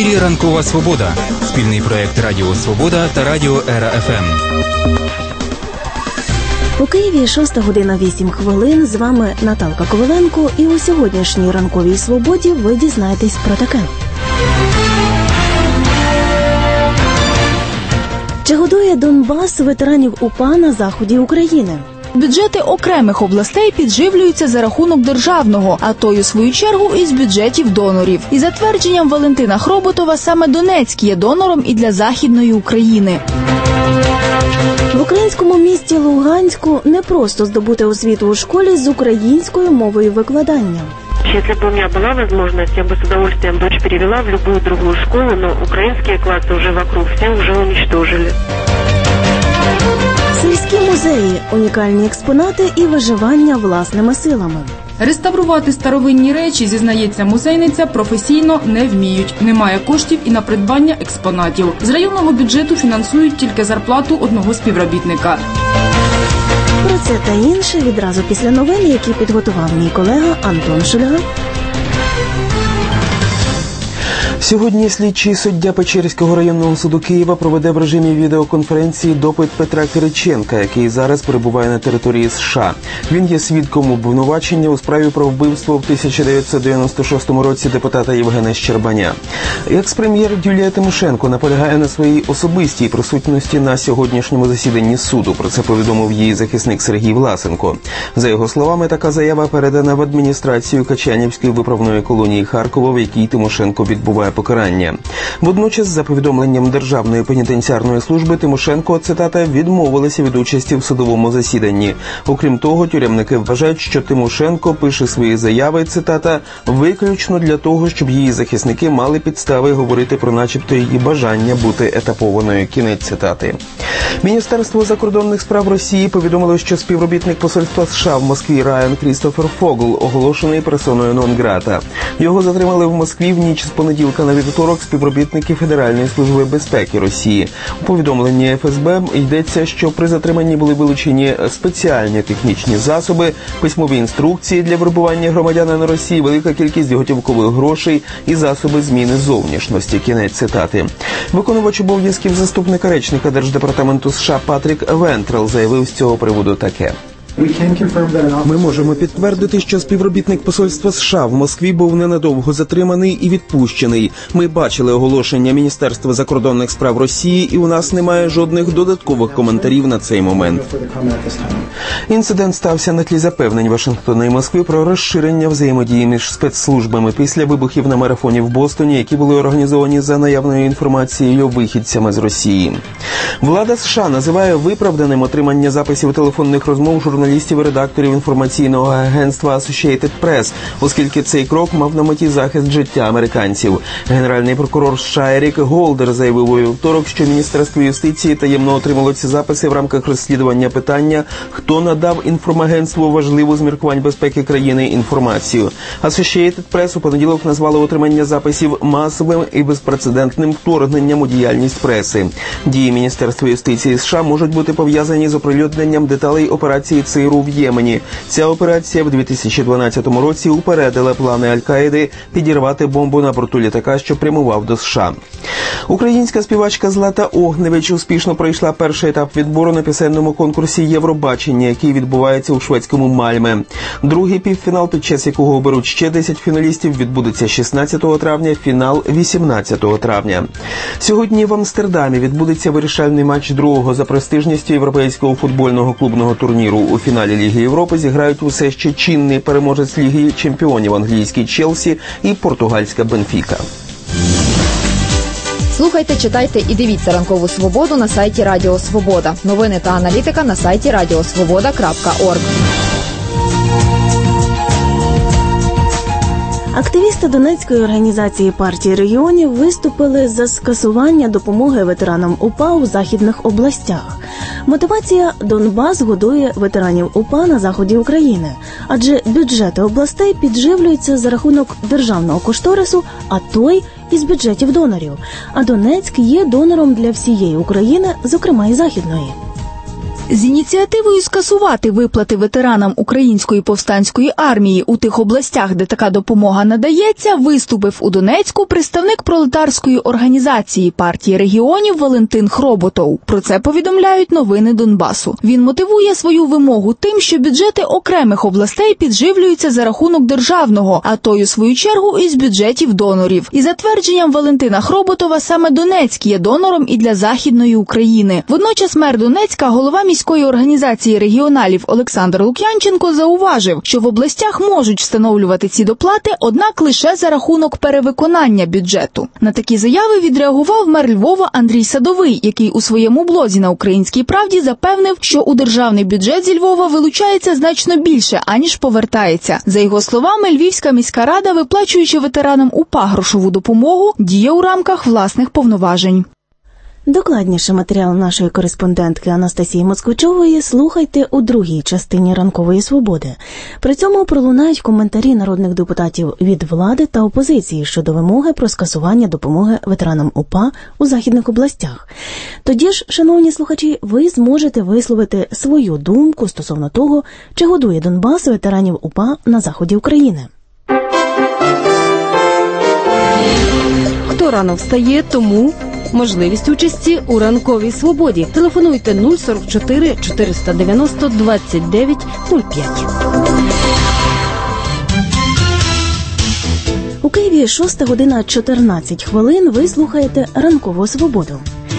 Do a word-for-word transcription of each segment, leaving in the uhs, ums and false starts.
ефірі «Ранкова Свобода» – спільний проєкт Радіо Свобода та Радіо Ера еф ем. У Києві шоста година вісім хвилин. З вами Наталка Коваленко. І у сьогоднішній «Ранковій Свободі» ви дізнаєтесь про таке. Чи годує Донбас ветеранів УПА на заході України? Бюджети окремих областей підживлюються за рахунок державного, а той, у свою чергу, із бюджетів донорів. І за твердженням Валентина Хроботова, саме Донецьк є донором і для Західної України. В українському місті Луганську не просто здобути освіту у школі з українською мовою викладання. Если бы у меня была возможность, я бы с удовольствием дочь перевела в любую другую школу, но украинские классы уже вокруг все уже уничтожили. Сільські музеї – унікальні експонати і виживання власними силами. Реставрувати старовинні речі, зізнається музейниця, професійно не вміють. Немає коштів і на придбання експонатів. З районного бюджету фінансують тільки зарплату одного співробітника. Про це та інше відразу після новин, які підготував мій колега Антон Шульга. Сьогодні слідчий суддя Печерського районного суду Києва проведе в режимі відеоконференції допит Петра Кириченка, який зараз перебуває на території США. Він є свідком обвинувачення у справі про вбивство в тисяча дев'ятсот дев'яносто шостому році депутата Євгена Щербаня. Екс-прем'єр Юлія Тимошенко наполягає на своїй особистій присутності на сьогоднішньому засіданні суду. Про це повідомив її захисник Сергій Власенко. За його словами, така заява передана в адміністрацію Качанівської виправної колонії Харкова, в якій Тимошенко відбуває покарання. Водночас, за повідомленням Державної пенітенціарної служби, Тимошенко, цитата, відмовилася від участі в судовому засіданні. Окрім того, тюремники вважають, що Тимошенко пише свої заяви, цитата, виключно для того, щоб її захисники мали підстави говорити про начебто її бажання бути етапованою. Кінець цитати. Міністерство закордонних справ Росії повідомило, що співробітник посольства США в Москві Райан Крістофер Фогл оголошений персоною нон-грата. Його затримали в Москві в ніч з понеділка на вівторок співробітники Федеральної служби безпеки Росії. У повідомленні еф ес бе йдеться, що при затриманні були вилучені спеціальні технічні засоби, письмові інструкції для вербування громадянина на Росії, велика кількість готівкових грошей і засоби зміни зовнішності. Кінець цитати. Виконувач обов'язків заступника речника Держдепартаменту США Патрік Вентрел заявив з цього приводу таке. Ми можемо підтвердити, що співробітник посольства США в Москві був ненадовго затриманий і відпущений. Ми бачили оголошення Міністерства закордонних справ Росії, і у нас немає жодних додаткових коментарів на цей момент. Інцидент стався на тлі запевнень Вашингтона і Москви про розширення взаємодії між спецслужбами після вибухів на марафоні в Бостоні, які були організовані за наявною інформацією вихідцями з Росії. Влада США називає виправданим отримання записів телефонних розмов журналістів журналістів і редакторів інформаційного агентства Associated Press, оскільки цей крок мав на меті захист життя американців. Генеральний прокурор США Ерік Голдер заявив у вівторок, що Міністерство юстиції таємно отримало ці записи в рамках розслідування питання, хто надав інформагентству важливу з міркувань безпеки країни інформацію. Associated Press у понеділок назвали отримання записів масовим і безпрецедентним вторгненням у діяльність преси. Дії Міністерства юстиції США можуть бути пов'язані з оприлюдненням деталей операції ЦРУ в Ємені. Ця операція в дві тисячі дванадцятому році упередила плани Аль-Каїди підірвати бомбу на борту літака, що прямував до США. Українська співачка Злата Огневич успішно пройшла перший етап відбору на пісенному конкурсі «Євробачення», який відбувається у шведському Мальме. Другий півфінал, під час якого оберуть ще десять фіналістів, відбудеться шістнадцятого травня, фінал вісімнадцятого травня. Сьогодні в Амстердамі відбудеться вирішальний матч другого за престижністю європейського футбольного клубного турніру. У фіналі Ліги Європи зіграють усе ще чинний переможець Ліги чемпіонів англійський Челсі і португальська Бенфіка. Слухайте, читайте і дивіться «Ранкову Свободу» на сайті Радіо Свобода. Новини та аналітика на сайті радіосвобода крапка орг. Активісти Донецької організації партії регіонів виступили за скасування допомоги ветеранам УПА у західних областях. Мотивація – Донбас годує ветеранів УПА на заході України, адже бюджети областей підживлюються за рахунок державного кошторису, а той – із бюджетів донорів. А Донецьк є донором для всієї України, зокрема і західної. З ініціативою скасувати виплати ветеранам Української повстанської армії у тих областях, де така допомога надається, виступив у Донецьку представник пролетарської організації партії регіонів Валентин Хроботов. Про це повідомляють новини Донбасу. Він мотивує свою вимогу тим, що бюджети окремих областей підживлюються за рахунок державного, а той, у свою чергу, із бюджетів донорів. І за твердженням Валентина Хроботова, саме Донецьк є донором і для Західної України. Водночас мер Донецька, голова міської організації регіоналів Олександр Лук'янченко зауважив, що в областях можуть встановлювати ці доплати, однак лише за рахунок перевиконання бюджету. На такі заяви відреагував мер Львова Андрій Садовий, який у своєму блозі на «Українській правді» запевнив, що у державний бюджет зі Львова вилучається значно більше, аніж повертається. За його словами, Львівська міська рада, виплачуючи ветеранам УПА грошову допомогу, діє у рамках власних повноважень. Докладніше матеріал нашої кореспондентки Анастасії Москвичової слухайте у другій частині «Ранкової свободи». При цьому пролунають коментарі народних депутатів від влади та опозиції щодо вимоги про скасування допомоги ветеранам УПА у західних областях. Тоді ж, шановні слухачі, ви зможете висловити свою думку стосовно того, чи годує Донбас ветеранів УПА на заході України. Хто рано встає, тому можливість участі у «Ранковій свободі». Телефонуйте нуль сорок чотири чотириста дев'яносто двадцять дев'ять нуль п'ять. У Києві шоста година чотирнадцять хвилин. Ви слухаєте «Ранкову свободу».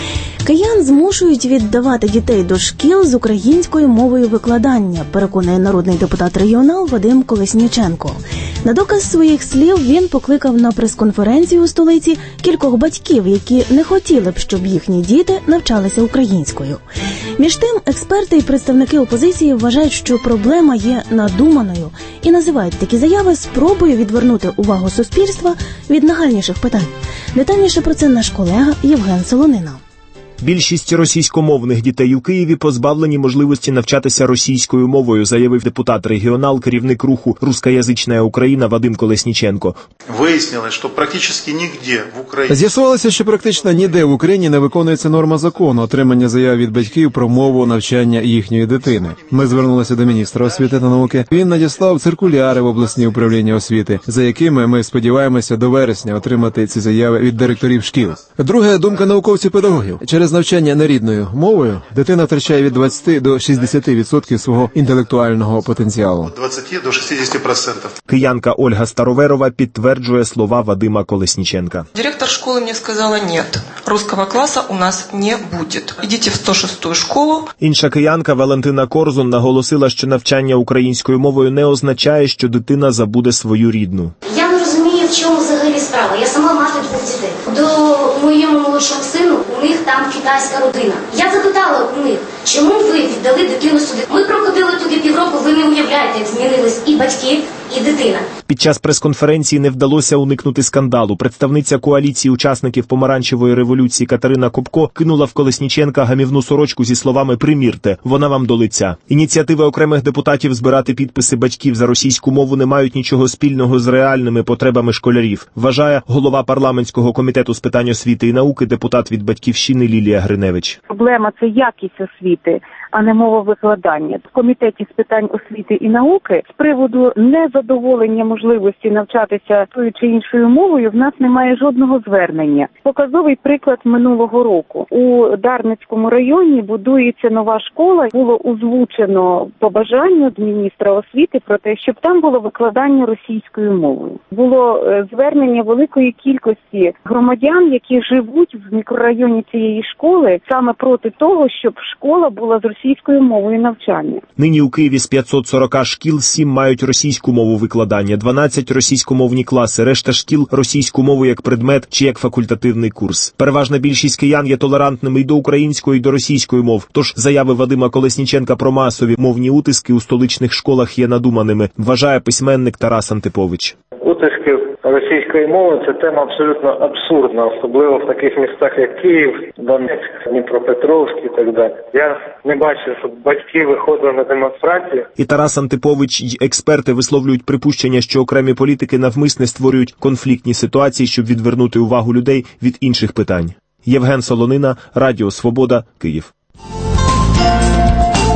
Киян змушують віддавати дітей до шкіл з українською мовою викладання, переконує народний депутат-регіонал Вадим Колесніченко. На доказ своїх слів він покликав на прес-конференцію у столиці кількох батьків, які не хотіли б, щоб їхні діти навчалися українською. Між тим, експерти і представники опозиції вважають, що проблема є надуманою і називають такі заяви спробою відвернути увагу суспільства від нагальніших питань. Детальніше про це наш колега Євген Солонина. Більшість російськомовних дітей у Києві позбавлені можливості навчатися російською мовою, заявив депутат-регіонал, керівник руху «Рускоязична Україна» Вадим Колесніченко. Вияснили, що практично ніде в Україні... З'ясувалося, що практично ніде в Україні не виконується норма закону отримання заяв від батьків про мову навчання їхньої дитини. Ми звернулися до міністра освіти та науки. Він надіслав циркуляри в обласні управління освіти, за якими ми сподіваємося до вересня отримати ці заяви від директорів шкіл. Друга думка науковців-педагогів. Через навчання нерідною мовою дитина втрачає від двадцяти до шістдесяти відсотків свого інтелектуального потенціалу. двадцять до шістдесят відсотків. Киянка Ольга Староверова підтверджує слова Вадима Колесніченка. Директор школи мені сказала, ні, русского класу у нас не буде. Ідіть в сто шосту школу. Інша киянка Валентина Корзун наголосила, що навчання українською мовою не означає, що дитина забуде свою рідну. Я не розумію, в чому взагалі справа. Я сама мати двох дітей. До моєму молодшому сину у них там китайська родина. Я запитала у них, чому ви віддали дитину сюди? Ми проходили туди півроку, ви не уявляєте, як змінились і батьки, і дитина. Під час прес-конференції не вдалося уникнути скандалу. Представниця коаліції учасників помаранчевої революції Катерина Копко кинула в Колесніченка гамівну сорочку зі словами «примірте, вона вам до лиця». Ініціативи окремих депутатів збирати підписи батьків за російську мову не мають нічого спільного з реальними потребами школярів, вважає голова парламентського комітету з питань освіти і науки, депутат від «Батьківщини» Лілія Гриневич. Проблема – це якість освіти, а не мова викладання. В комітеті з питань освіти і науки з приводу незадоволення можливості навчатися тою чи іншою мовою в нас немає жодного звернення. Показовий приклад минулого року. У Дарницькому районі будується нова школа. Було озвучено побажання з міністра освіти про те, щоб там було викладання російською мовою. Було звернення великої кількості громадян, які живуть в мікрорайоні цієї школи, саме проти того, щоб школа була з російською мовою навчання. Нині у Києві з п'ятсот сорок шкіл сім мають російську мову викладання, дванадцять російськомовні класи, решта шкіл російську мову як предмет чи як факультативний курс. Переважна більшість киян є толерантними і до української, і до російської мов. Тож заяви Вадима Колесніченка про масові мовні утиски у столичних школах є надуманими, вважає письменник Тарас Антипович. Утиски російської мови – це тема абсолютно абсурдна, особливо в таких містах, як Київ, Донецьк, Дніпропетровськ і так далі. Я не бачу, щоб батьки виходили на демонстрації. І Тарас Антипович, й експерти висловлюють припущення, що окремі політики навмисне створюють конфліктні ситуації, щоб відвернути увагу людей від інших питань. Євген Солонина, Радіо Свобода, Київ.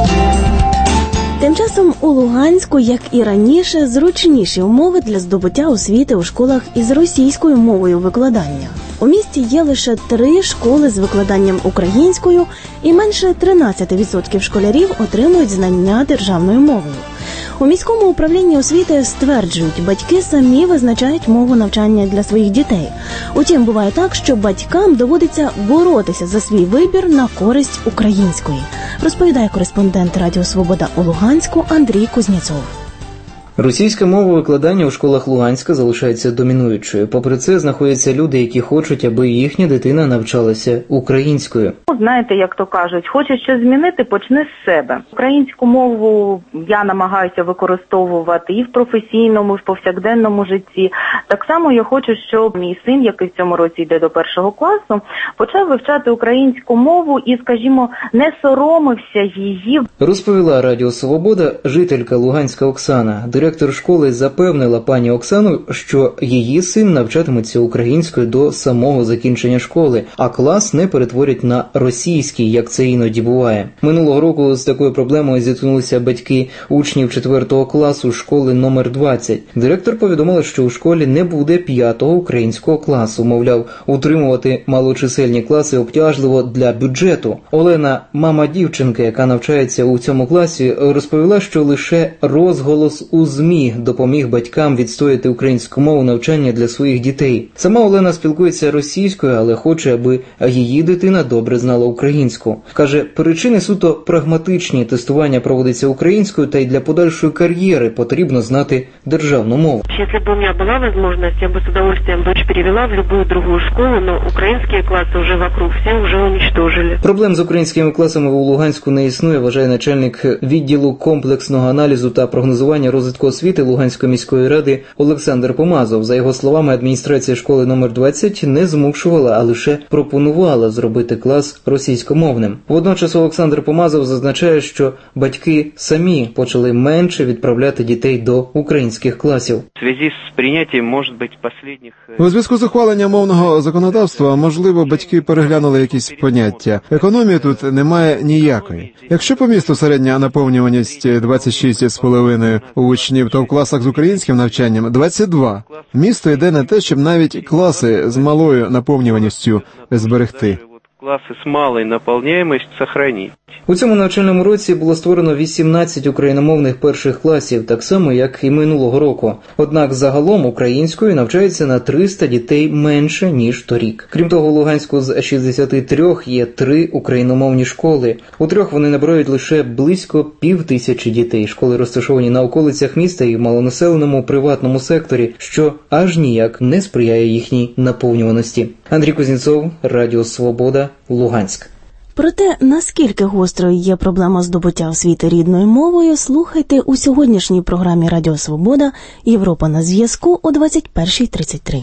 Тим часом у Луганську, як і раніше, зручніші умови для здобуття освіти у школах із російською мовою викладання. У місті є лише три школи з викладанням українською, і менше тринадцять відсотків школярів отримують знання державною мовою. У міському управлінні освіти стверджують, батьки самі визначають мову навчання для своїх дітей. Утім, буває так, що батькам доводиться боротися за свій вибір на користь української, розповідає кореспондент Радіо Свобода у Луганську Андрій Кузнєцов. Російська мова викладання у школах Луганська залишається домінуючою. Попри це, знаходяться люди, які хочуть, аби їхня дитина навчалася українською. Знаєте, як то кажуть, хочеш щось змінити, почни з себе. Українську мову я намагаюся використовувати і в професійному, і в повсякденному житті. Так само я хочу, щоб мій син, який в цьому році йде до першого класу, почав вивчати українську мову і, скажімо, не соромився її. Розповіла Радіо Свобода жителька Луганська Оксана. Директор школи запевнила пані Оксану, що її син навчатиметься українською до самого закінчення школи, а клас не перетворять на російський, як це іноді буває. Минулого року з такою проблемою зіткнулися батьки учнів четвертого класу школи номер двадцять. Директор повідомила, що у школі не буде п'ятого українського класу. Мовляв, утримувати малочисельні класи обтяжливо для бюджету. Олена, мама дівчинки, яка навчається у цьому класі, розповіла, що лише розголос у ЗМІ допоміг батькам відстояти українську мову навчання для своїх дітей. Сама Олена спілкується російською, але хоче, аби її дитина добре знала українську. Каже, причини суто прагматичні. Тестування проводиться українською, та й для подальшої кар'єри потрібно знати державну мову. Якщо б у мене була можливість, я б з удовольствием дочь перевела в любую другую школу, но українські класи вже вокруг всі вже уничтожили. Проблем з українськими класами у Луганську не існує, вважає начальник відділу комплексного аналізу та прогнозування розвитку освіти Луганської міської ради Олександр Помазов. За його словами, адміністрація школи номер двадцять не змушувала, а лише пропонувала зробити клас російськомовним. Водночас Олександр Помазов зазначає, що батьки самі почали менше відправляти дітей до українських класів. В зв'язку з прийняттям, може бути, останніх... У зв'язку з ухваленням мовного законодавства, можливо, батьки переглянули якісь поняття. Економії тут немає ніякої. Якщо по місту середня наповнюваність двадцять шість цілих п'ять десятих учнів, то в класах з українським навчанням двадцять два. Місто йде на те, щоб навіть класи з малою наповнюваністю зберегти. Класи з малою наповнюваністю зберегти. У цьому навчальному році було створено вісімнадцять україномовних перших класів, так само, як і минулого року. Однак загалом українською навчається на триста дітей менше, ніж торік. Крім того, у Луганську з шістдесяти трьох є три україномовні школи. У трьох вони набирають лише близько пів тисячі дітей. Школи розташовані на околицях міста і в малонаселеному приватному секторі, що аж ніяк не сприяє їхній наповнюваності. Андрій Кузнєцов, Радіо Свобода, Луганськ. Про те, наскільки гострою є проблема здобуття освіти рідною мовою, слухайте у сьогоднішній програмі Радіо Свобода «Європа на зв'язку» о двадцять перша тридцять три.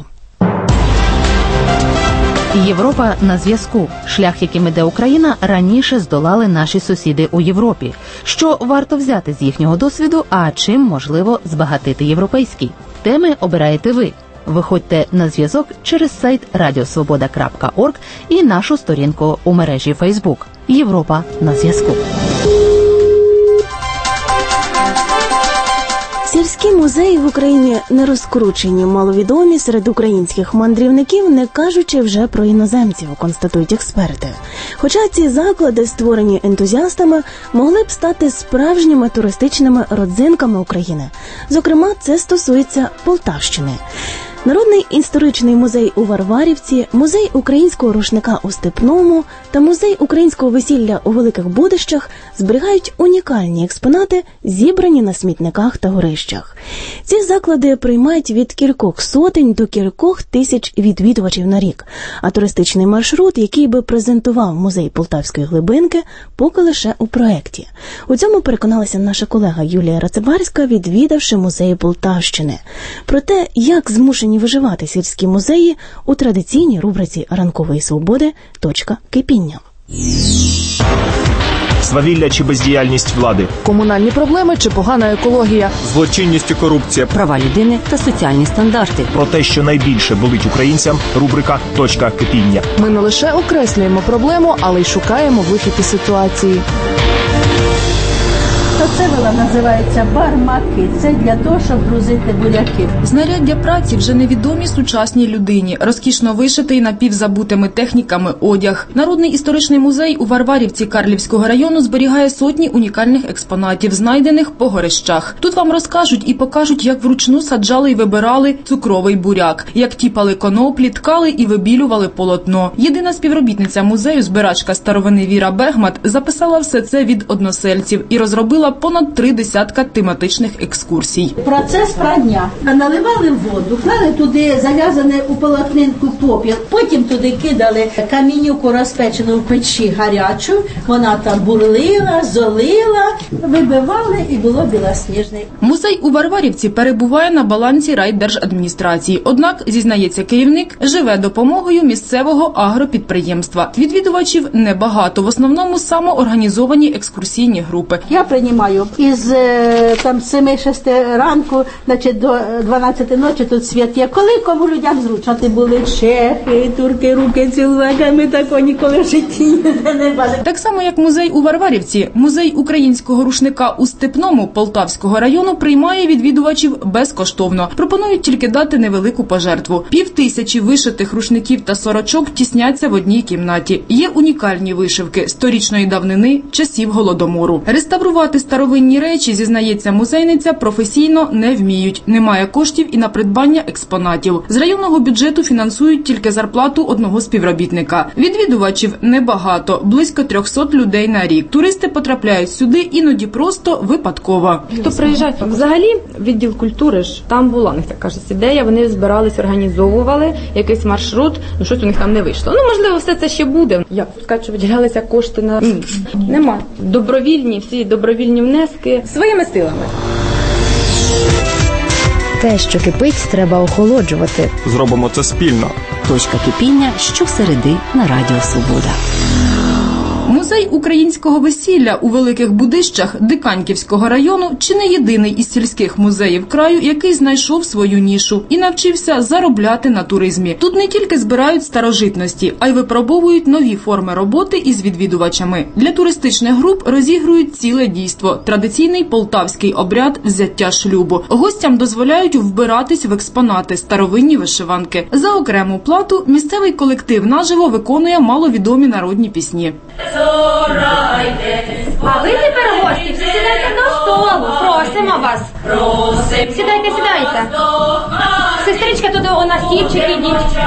Європа на зв'язку. Шлях, яким іде Україна, раніше здолали наші сусіди у Європі. Що варто взяти з їхнього досвіду, а чим можливо збагатити європейський? Теми обираєте ви. Виходьте на зв'язок через сайт радіосвобода крапка орг і нашу сторінку у мережі Фейсбук. Європа на зв'язку. Сільські музеї в Україні не розкручені, маловідомі серед українських мандрівників, не кажучи вже про іноземців, констатують експерти. Хоча ці заклади, створені ентузіастами, могли б стати справжніми туристичними родзинками України. Зокрема, це стосується Полтавщини. Народний історичний музей у Варварівці, музей українського рушника у Степному та музей українського весілля у Великих Будищах зберігають унікальні експонати, зібрані на смітниках та горищах. Ці заклади приймають від кількох сотень до кількох тисяч відвідувачів на рік, а туристичний маршрут, який би презентував музей Полтавської глибинки, поки лише у проєкті. У цьому переконалася наша колега Юлія Рацебарська, відвідавши музеї Полтавщини. Про те, як змушені виживати сільські музеї у традиційній рубриці ранкової свободи «Точка кипіння». Свавілля чи бездіяльність влади, комунальні проблеми чи погана екологія, злочинність і корупція, права людини та соціальні стандарти. Про те, що найбільше болить українцям, рубрика «Точка кипіння». Ми не лише окреслюємо проблему, але й шукаємо вихід із ситуації. Оце вона називається бармаки. Це для того, щоб грузити буряки. Знаряддя праці вже невідомі сучасній людині. Розкішно вишитий напівзабутими техніками одяг. Народний історичний музей у Варварівці Карлівського району зберігає сотні унікальних експонатів, знайдених по горищах. Тут вам розкажуть і покажуть, як вручну саджали і вибирали цукровий буряк, як тіпали коноплі, ткали і вибілювали полотно. Єдина співробітниця музею, збирачка старовини Віра Бегмат, записала все це від односельців і розробила понад три десятка тематичних екскурсій. Процес прання. Наливали воду, клали туди зав'язаний у полотнинку попіл, потім туди кидали камінюку розпечену в печі гарячу, вона там бурлила, золила, вибивали і було білосніжне. Музей у Варварівці перебуває на балансі райдержадміністрації. Однак, зізнається керівник, живе допомогою місцевого агропідприємства. Відвідувачів небагато, в основному самоорганізовані екскурсійні групи. Я приймаю із там семи-шести ранку, значить, до дванадцяти ночі тут свят є. Коли кому людям зручно, ти були чехи, турки, руки цілувати, ми такого ніколи в житті не бачили. Так само, як музей у Варварівці, музей українського рушника у Степному Полтавського району приймає відвідувачів безкоштовно. Пропонують тільки дати невелику пожертву. Пів тисячі вишитих рушників та сорочок тісняться в одній кімнаті. Є унікальні вишивки сторічної давнини, часів Голодомору. Реставрувати старовинні речі, зізнається музейниця, професійно не вміють. Немає коштів і на придбання експонатів. З районного бюджету фінансують тільки зарплату одного співробітника. Відвідувачів небагато, близько трьохсот людей на рік. Туристи потрапляють сюди іноді просто випадково. Хто приїжджає? Взагалі, відділ культури ж, там була у них така ж ідея, вони збирались, організовували якийсь маршрут, ну щось у них там не вийшло. Ну, можливо, все це ще буде. Як сказати, що виділялися кошти на... Нема. Добровільні, всі добровільні внески своїми силами. Те, що кипить, треба охолоджувати. Зробимо це спільно. Точка кипіння щосереди на Радіо Свобода. Музей українського весілля у Великих Будищах Диканьківського району чи не єдиний із сільських музеїв краю, який знайшов свою нішу і навчився заробляти на туризмі. Тут не тільки збирають старожитності, а й випробовують нові форми роботи із відвідувачами. Для туристичних груп розігрують ціле дійство – традиційний полтавський обряд взяття шлюбу. Гостям дозволяють вбиратись в експонати – старовинні вишиванки. За окрему плату місцевий колектив наживо виконує маловідомі народні пісні. А ви тепер гості, всі сідайте до столу, просимо вас. Просим. Сідайте, сідайте. Сестричка, туди у нас стільчик, ідіть.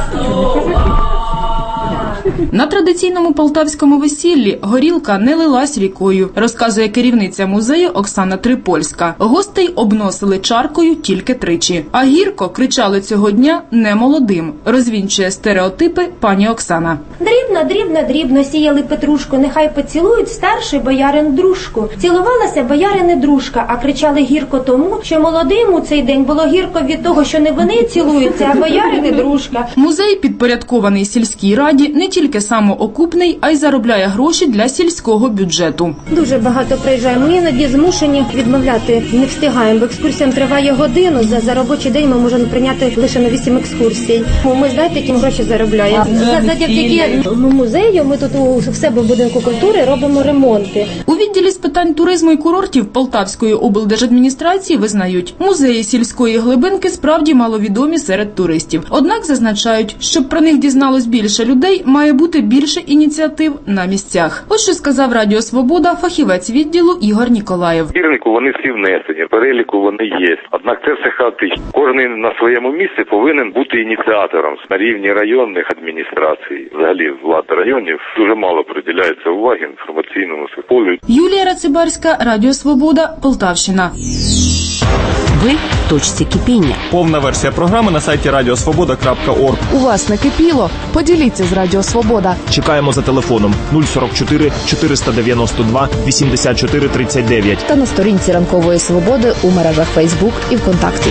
На традиційному полтавському весіллі горілка не лилась рікою, розказує керівниця музею Оксана Трипольська. Гостей обносили чаркою тільки тричі. А гірко кричали цього дня не молодим, розвінчує стереотипи пані Оксана. Дрібно, дрібно, дрібно сіяли петрушку, нехай поцілують старший боярин дружку. Цілувалася боярини дружка, а кричали гірко тому, що молодим у цей день було гірко від того, що не вони цілуються, а боярини дружка. Музей, підпорядкований сільській раді, не тільки самоокупний, а й заробляє гроші для сільського бюджету. Дуже багато приїжджаємо, ми іноді змушені відмовляти, не встигаємо, бо екскурсія триває годину, за, за робочий день ми можемо прийняти лише на вісім екскурсій. Ми, знаєте, яким гроші заробляємо. Завдяки музею ми тут у себе в будинку культури робимо ремонти. У відділі з питань туризму і курортів Полтавської облдержадміністрації визнають, музеї сільської глибинки справді маловідомі серед туристів. Однак зазначають, щоб про них дізналось більше людей, має бути більше ініціатив на місцях. Ось що сказав Радіо Свобода фахівець відділу Ігор Ніколаєв. В збірнику вони всі внесені, переліку вони є. Однак це все хаотично. Кожен на своєму місці повинен бути ініціатором. На рівні районних адміністрацій, взагалі влада районів, дуже мало приділяється уваги інформаційному полю. Юлія Рацибарська, Радіо Свобода, Полтавщина. Ви в точці кипіння. Повна версія програми на сайті радіо свобода крапка орг. У вас накипіло? Поділіться з Радіо Свобода. Чекаємо за телефоном нуль сорок чотири чотириста дев'яносто два вісімдесят чотири тридцять дев'ять. Та на сторінці Ранкової Свободи у мережах Фейсбук і ВКонтакті.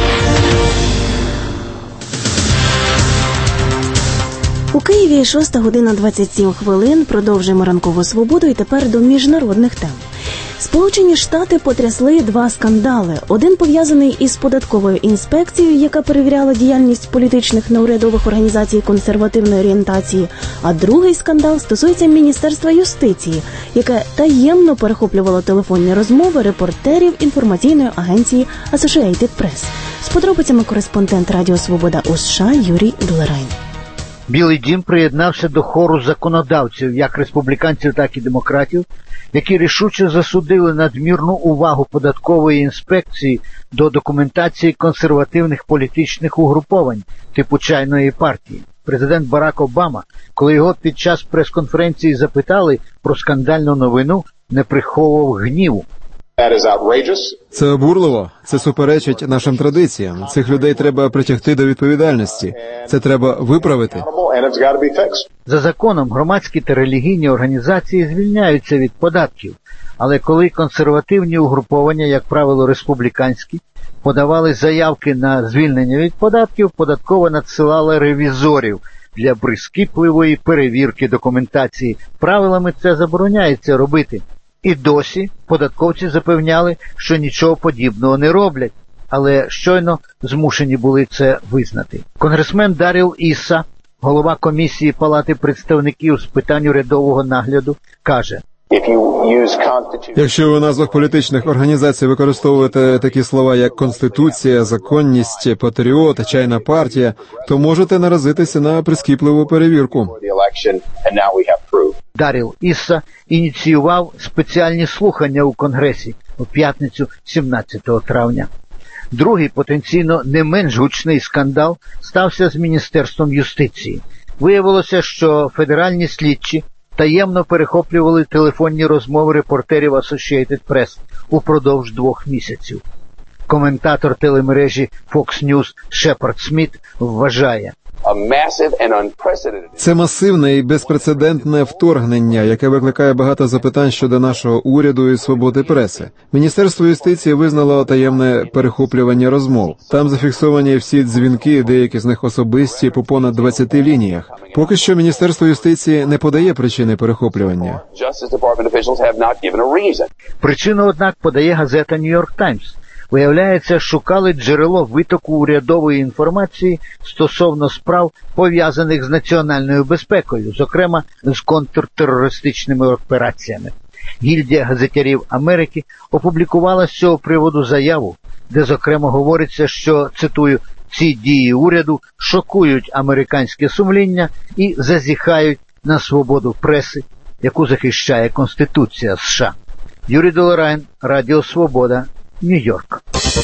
У Києві шоста година двадцять сім хвилин. Продовжуємо Ранкову Свободу і тепер до міжнародних тем. Сполучені Штати потрясли два скандали. Один пов'язаний із податковою інспекцією, яка перевіряла діяльність політичних неурядових організацій консервативної орієнтації, а другий скандал стосується Міністерства юстиції, яке таємно перехоплювало телефонні розмови репортерів інформаційної агенції Associated Press. З подробицями кореспондент Радіо Свобода у США Юрій Долерайн. Білий дім приєднався до хору законодавців, як республіканців, так і демократів, які рішуче засудили надмірну увагу податкової інспекції до документації консервативних політичних угруповань типу чайної партії. Президент Барак Обама, коли його під час прес-конференції запитали про скандальну новину, не приховував гніву. Це обурливо, це суперечить нашим традиціям. Цих людей треба притягти до відповідальності. Це треба виправити. За законом громадські та релігійні організації звільняються від податків, але коли консервативні угруповання, як правило республіканські, подавали заявки на звільнення від податків, податкова надсилала ревізорів для прискіпливої перевірки документації. Правилами це забороняється робити. І досі податковці запевняли, що нічого подібного не роблять, але щойно змушені були це визнати. Конгресмен Даріл Ісса, голова комісії Палати представників з питань урядового нагляду, каже: Якщо ви у назвах політичних організацій використовуєте такі слова, як «конституція», «законність», «патріот», «чайна партія», то можете наразитися на прискіпливу перевірку. Даріл Ісса ініціював спеціальні слухання у Конгресі у п'ятницю сімнадцятого травня. Другий потенційно не менш гучний скандал стався з Міністерством юстиції. Виявилося, що федеральні слідчі таємно перехоплювали телефонні розмови репортерів Associated Press упродовж двох місяців. Коментатор телемережі Fox News Шепард Сміт вважає: Це масивне і безпрецедентне вторгнення, яке викликає багато запитань щодо нашого уряду і свободи преси. Міністерство юстиції визнало таємне перехоплювання розмов. Там зафіксовані всі дзвінки, деякі з них особисті, по понад двадцяти лініях. Поки що Міністерство юстиції не подає причини перехоплювання. Причину, однак, подає газета «Нью-Йорк Таймс». Виявляється, шукали джерело витоку урядової інформації стосовно справ, пов'язаних з національною безпекою, зокрема з контртерористичними операціями. Гільдія газетярів Америки опублікувала з цього приводу заяву, де, зокрема, говориться, що, цитую, «ці дії уряду шокують американське сумління і зазіхають на свободу преси, яку захищає Конституція США». Юрій Долерайн, Радіо Свобода, Нью-Йорк.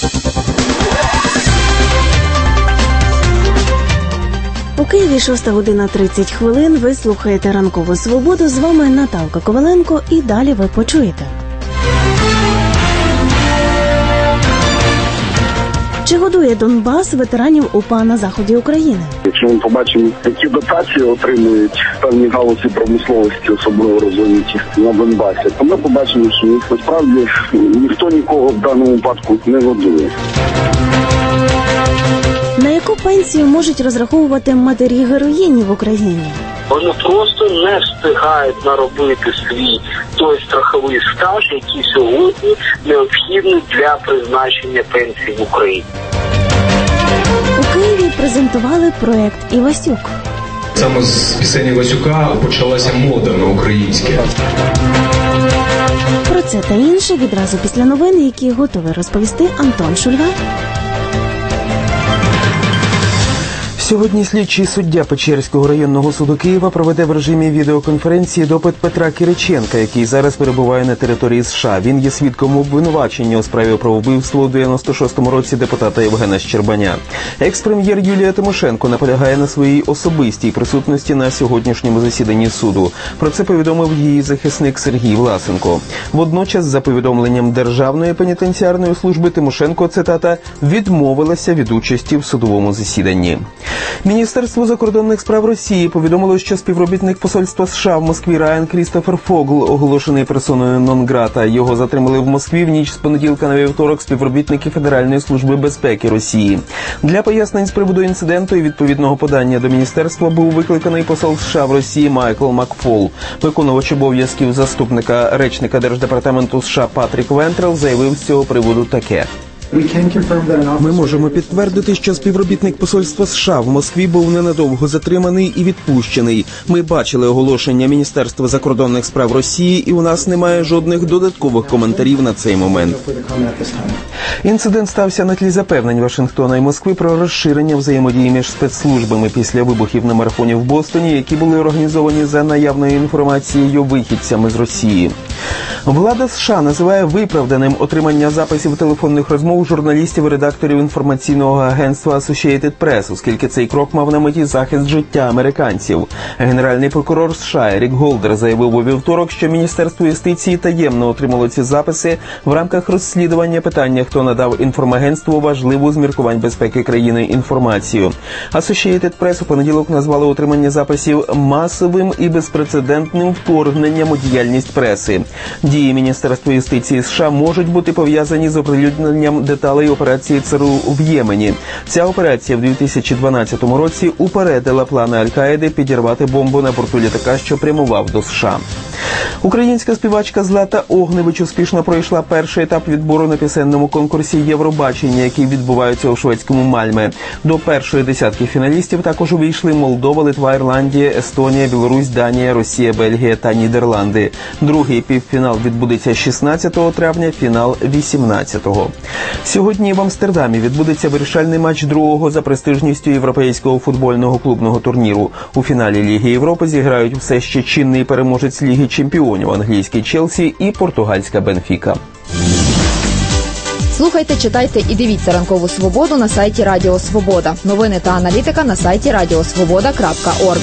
У Києві шоста година тридцять хвилин. Ви слухаєте «Ранкову свободу». З вами Наталка Коваленко, і далі ви почуєте. Чи годує Донбас ветеранів УПА на заході України? Якщо ми побачимо, які дотації отримують певні галузі промисловості, особливо розвинуті на Донбасі, то ми побачимо, що насправді ніхто нікого в даному випадку не годує. На яку пенсію можуть розраховувати матері героїнів в Україні? Вони просто не встигають наробити свій той страховий стаж, який сьогодні необхідний для призначення пенсії в Україні. У Києві презентували проект «Івасюк». Саме з пісень Івасюка почалася мода на українське. Про це та інше відразу після новин, які готовий розповісти Антон Шульга. Сьогодні слідчий суддя Печерського районного суду Києва проведе в режимі відеоконференції допит Петра Кириченка, який зараз перебуває на території США. Він є свідком обвинувачення у справі про вбивство у дев'яносто шостому році депутата Євгена Щербаня. Екс-прем'єр Юлія Тимошенко наполягає на своїй особистій присутності на сьогоднішньому засіданні суду. Про це повідомив її захисник Сергій Власенко. Водночас, за повідомленням Державної пенітенціарної служби, Тимошенко, цитата, відмовилася від участі в судовому засіданні. Міністерство закордонних справ Росії повідомило, що співробітник посольства США в Москві Райан Крістофер Фогл, оголошений персоною нон-грата, його затримали в Москві в ніч з понеділка на вівторок співробітники Федеральної служби безпеки Росії. Для пояснень з приводу інциденту і відповідного подання до міністерства був викликаний посол США в Росії Майкл Макфол. Виконувач обов'язків заступника речника Держдепартаменту США Патрік Вентрел заявив з цього приводу таке. Ми можемо підтвердити, що співробітник посольства США в Москві був ненадовго затриманий і відпущений. Ми бачили оголошення Міністерства закордонних справ Росії, і у нас немає жодних додаткових коментарів на цей момент. Інцидент стався на тлі запевнень Вашингтона і Москви про розширення взаємодії між спецслужбами після вибухів на марафоні в Бостоні, які були організовані за наявною інформацією вихідцями з Росії. Влада США називає виправданим отримання записів телефонних розмов журналістів і редакторів інформаційного агентства Associated Press, оскільки цей крок мав на меті захист життя американців. Генеральний прокурор США Ерік Голдер заявив у вівторок, що Міністерство юстиції таємно отримало ці записи в рамках розслідування питання, хто надав інформагентству важливу з міркувань безпеки країни інформацію. Associated Press у понеділок назвали отримання записів масовим і безпрецедентним вторгненням у діяльність преси. Дії Міністерства юстиції США можуть бути пов'язані з оприлюдненням деталей операції ЦРУ в Ємені. Ця операція в дві тисячі дванадцятому році упередила плани Аль-Каїди підірвати бомбу на борту літака, що прямував до США. Українська співачка Злата Огневич успішно пройшла перший етап відбору на пісенному конкурсі Євробачення, який відбувається у шведському Мальме. До першої десятки фіналістів також увійшли Молдова, Литва, Ірландія, Естонія, Білорусь, Данія, Росія, Бельгія та Нідерланди. Другий півфінал відбудеться шістнадцятого травня, фінал вісімнадцятого. Сьогодні в Амстердамі відбудеться вирішальний матч другого за престижністю європейського футбольного клубного турніру. У фіналі Ліги Європи зіграють все ще чинний переможець Ліги чемпіонів англійський Челсі і португальська Бенфіка. Слухайте, читайте і дивіться «Ранкову свободу» на сайті Радіо Свобода. Новини та аналітика на сайті радіосвобода крапка орг.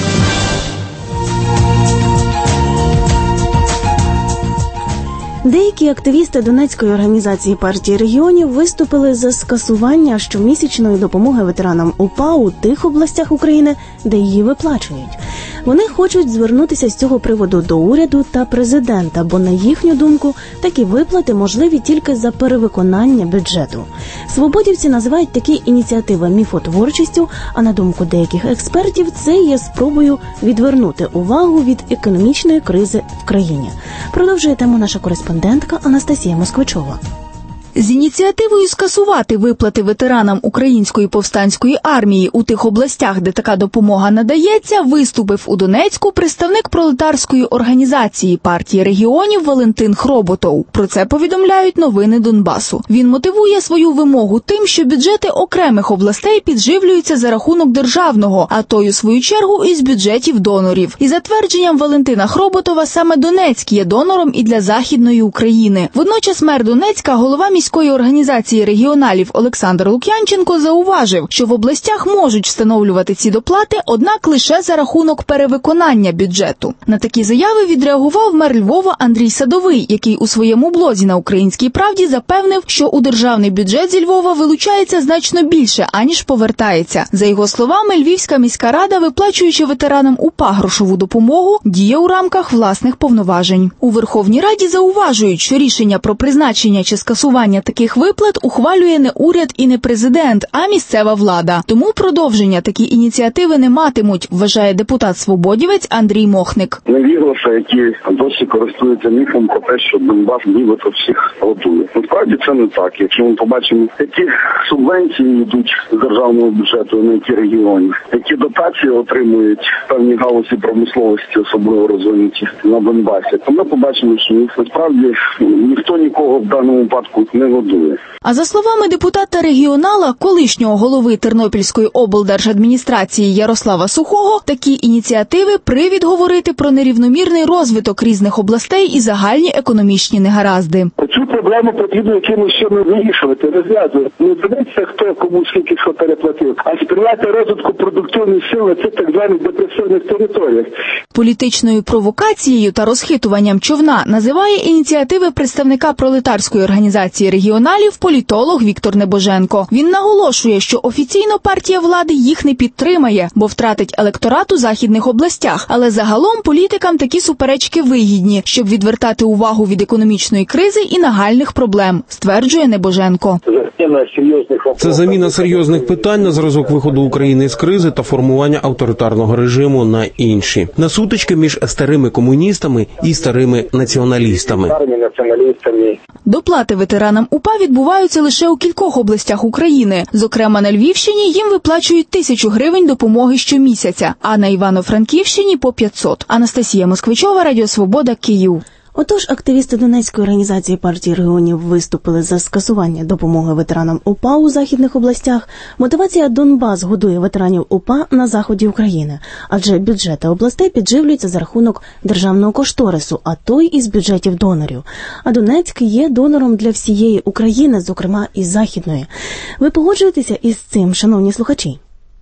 Деякі активісти Донецької організації партії регіонів виступили за скасування щомісячної допомоги ветеранам УПА у тих областях України, де її виплачують. Вони хочуть звернутися з цього приводу до уряду та президента, бо, на їхню думку, такі виплати можливі тільки за перевиконання бюджету. Свободівці називають такі ініціативи міфотворчістю, а на думку деяких експертів, це є спробою відвернути увагу від економічної кризи в країні. Продовжує тему наша кореспондентка Анастасія Москвичова. З ініціативою скасувати виплати ветеранам Української повстанської армії у тих областях, де така допомога надається, виступив у Донецьку представник пролетарської організації партії регіонів Валентин Хроботов. Про це повідомляють новини Донбасу. Він мотивує свою вимогу тим, що бюджети окремих областей підживлюються за рахунок державного, а той, у свою чергу, із бюджетів донорів. І за твердженням Валентина Хроботова, саме Донецьк є донором і для Західної України. Водночас мер Донецька, голова міської організації регіоналів Олександр Лук'янченко зауважив, що в областях можуть встановлювати ці доплати, однак лише за рахунок перевиконання бюджету. На такі заяви відреагував мер Львова Андрій Садовий, який у своєму блозі на «Українській правді» запевнив, що у державний бюджет зі Львова вилучається значно більше, аніж повертається. За його словами, Львівська міська рада, виплачуючи ветеранам УПА грошову допомогу, діє у рамках власних повноважень. У Верховній Раді зауважують, що рішення про призначення чи скасування таких виплат ухвалює не уряд і не президент, а місцева влада. Тому продовження такі ініціативи не матимуть, вважає депутат-свободівець Андрій Мохник. Невігласи, які досі користуються міфом про те, що Донбас нібито всіх готує. Насправді це не так. Якщо ми побачимо, які субвенції йдуть з державного бюджету на які регіони, які дотації отримують певні галузі промисловості, особливо розвинуті на Донбасі, то ми побачимо, що насправді ніхто нікого в даному випадку не годує. А за словами депутата-регіонала, колишнього голови Тернопільської облдержадміністрації Ярослава Сухого, такі ініціативи – привід говорити про нерівномірний розвиток різних областей і загальні економічні негаразди. Цю проблему потрібно якимось чином вирішувати, розв'язувати. Не дивитися, хто кому скільки що переплатив, а сприяти розвитку продуктивних сил на цих так званих депресивних територіях. Політичною провокацією та розхитуванням човна називає ініціативи представника пролетарської організації регіоналів політолог Віктор Небоженко. Він наголошує, що офіційно партія влади їх не підтримає, бо втратить електорат у західних областях. Але загалом політикам такі суперечки вигідні, щоб відвертати увагу від економічної кризи і нагальних проблем, стверджує Небоженко. Це заміна серйозних питань на зразок виходу України з кризи та формування авторитарного режиму на інші. На сутички між старими комуністами і старими націоналістами. Доплати ветеранам УПА відбуваються лише у кількох областях України. Зокрема, на Львівщині їм виплачують тисячу гривень допомоги щомісяця, а на Івано-Франківщині – по п'ятсот. Анастасія Москвичова, Радіо Свобода, Київ. Отож, активісти Донецької організації партії регіонів виступили за скасування допомоги ветеранам УПА у західних областях. Мотивація: Донбас годує ветеранів УПА на заході України, адже бюджети областей підживлюються за рахунок державного кошторису, а той із бюджетів донорів. А Донецьк є донором для всієї України, зокрема і західної. Ви погоджуєтеся із цим, шановні слухачі?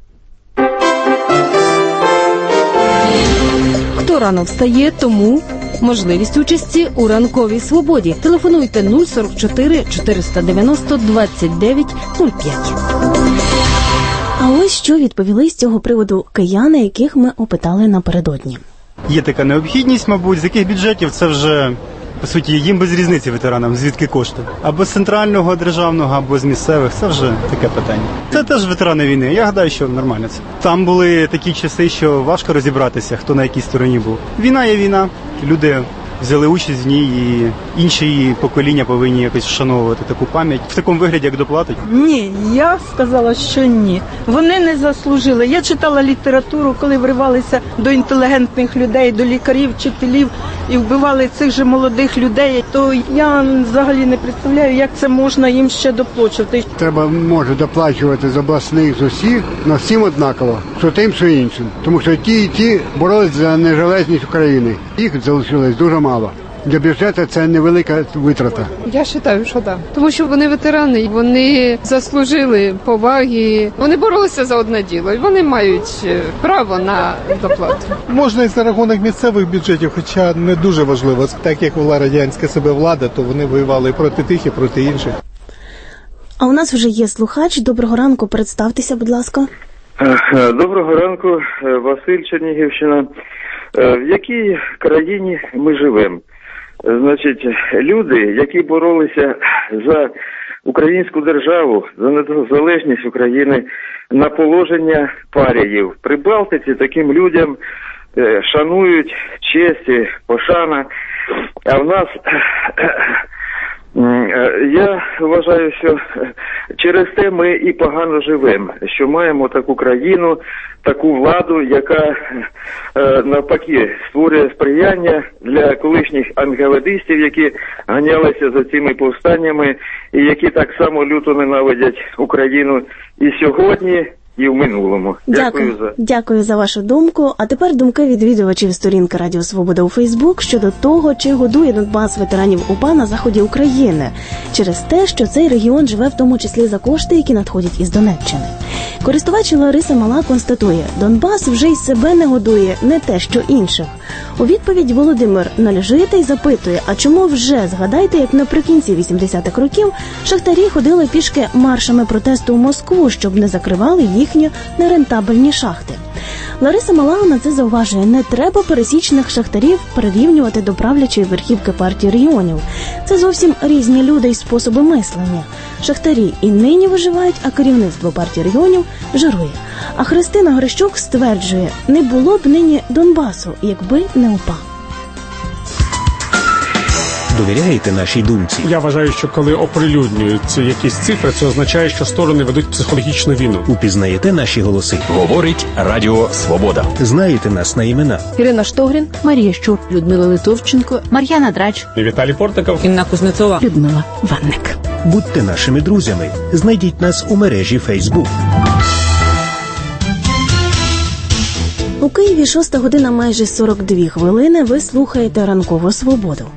Хто рано встає, тому можливість участі у ранковій свободі. Телефонуйте нуль сорок чотири чотириста дев'яносто двадцять дев'ять нуль п'ять. А ось що відповіли з цього приводу кияни, яких ми опитали напередодні. Є така необхідність, мабуть, з яких бюджетів це вже, по суті, їм без різниці ветеранам, звідки кошти. Або з центрального державного, або з місцевих, це вже таке питання. Це теж ветерани війни, я гадаю, що нормально це. Там були такі часи, що важко розібратися, хто на якій стороні був. Війна є війна, люди взяли участь в ній, і інші покоління повинні якось вшановувати таку пам'ять в такому вигляді, як доплатить. Ні, я сказала, що ні. Вони не заслужили. Я читала літературу, коли вривалися до інтелігентних людей, до лікарів, вчителів і вбивали цих же молодих людей, то я взагалі не представляю, як це можна їм ще доплачувати. Треба, може, доплачувати з обласних, з усіх, але всім однаково, що тим, що іншим. Тому що ті і ті боролись за незалежність України. Їх залишилось дуже мало. Для бюджету це невелика витрата. Я вважаю, що так. Тому що вони ветерани, вони заслужили поваги, вони боролися за одне діло, і вони мають право на доплату. Можна і за рахунок місцевих бюджетів, хоча не дуже важливо. Так як була радянська себе влада, то вони воювали і проти тих, і проти інших. А у нас вже є слухач. Доброго ранку, представтеся, будь ласка. Доброго ранку, Василь, Чернігівщина. В якій країні ми живемо? Значить, люди, які боролися за українську державу, за незалежність України, на положення паріїв. При Балтиці таким людям шанують честь, пошана, а в нас... Я вважаю, що через те ми і погано живемо, що маємо таку країну, таку владу, яка навпаки створює сприяння для колишніх ангеледистів, які ганялися за цими повстаннями і які так само люто ненавидять Україну і сьогодні, і в минулому. Дякую. Дякую за Дякую за вашу думку. А тепер думки відвідувачів сторінки Радіо Свобода у Фейсбук щодо того, чи годує Донбас ветеранів УПА на заході України, через те, що цей регіон живе в тому числі за кошти, які надходять із Донеччини. Користувач Лариса Мала констатує: Донбас вже й себе не годує, не те, що інших. У відповідь Володимир Нальжитий запитує: а чому вже? Згадайте, як наприкінці вісімдесятих років шахтарі ходили пішки маршами протесту у Москву, щоб не закривали їхні нерентабельні шахти. Лариса Мала на це зауважує: не треба пересічних шахтарів прирівнювати до правлячої верхівки партії регіонів. Це зовсім різні люди і способи мислення. Шахтарі і нині виживають, а керівництво партії регіонів жирує. А Христина Грищук стверджує: не було б нині Донбасу, якби не УПА. Довіряєте нашій думці? Я вважаю, що коли оприлюднюються якісь цифри, це означає, що сторони ведуть психологічну війну. Упізнаєте наші голоси? Говорить Радіо Свобода. Знаєте нас на імена? Ірина Штогрін, Марія Щур, Людмила Литовченко, Мар'яна Драч, Віталій Портников, Інна Кузнецова, Людмила Ванник. Будьте нашими друзями. Знайдіть нас у мережі Фейсбук. У Києві шоста година майже сорок дві хвилини. Ви слухаєте «Ранкову свободу».